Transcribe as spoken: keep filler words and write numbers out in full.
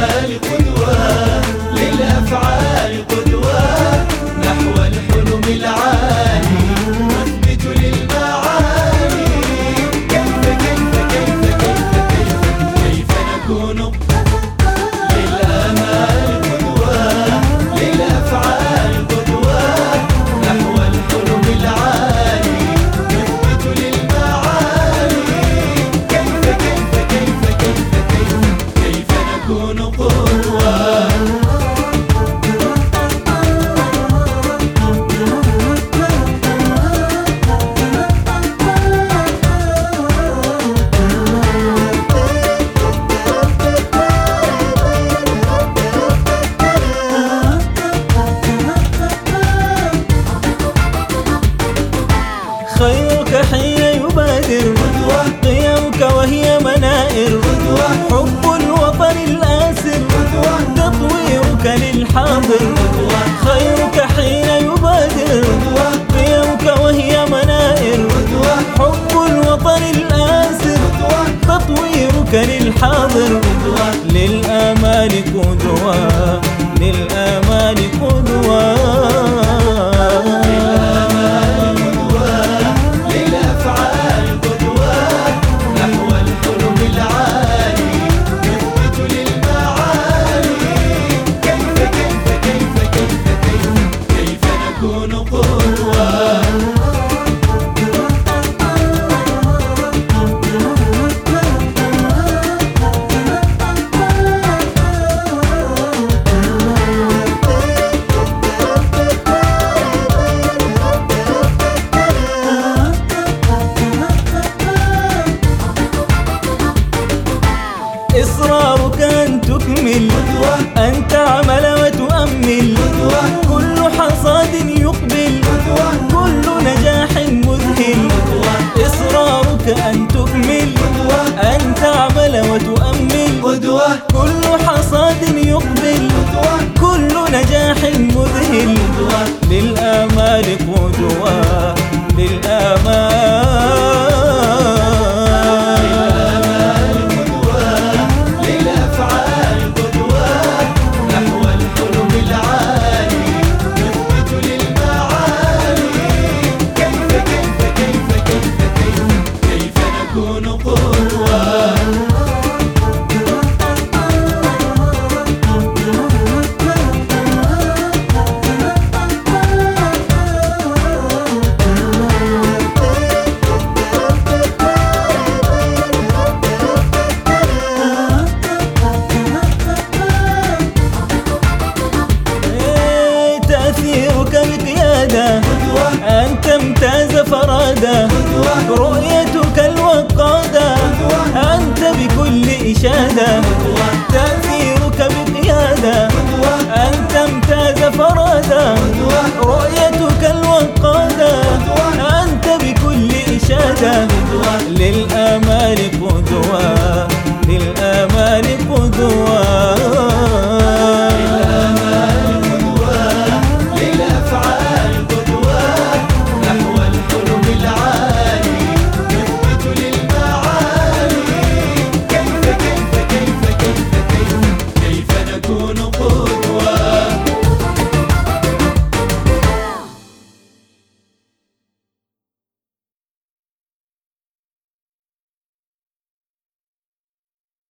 للآمال قدوة، للأفعال قدوة، نحو الحلم العالي نثبت للمعالي. كيف كيف كيف كيف كيف كيف نكون للآمال قدوة، للأفعال قدوة، نحو الحلم العالي نثبت للمعالي. كيف كيف كيف كيف كيف كيف نكون قدوة. خيرك حين يبادر قيمك وهي منائر، حب الوطن الآسر تطويرك للحاضر. خيرك حين يبادر قيمك وهي منائر، حب الوطن الآسر تطويرك للحاضر. للآمال قدوة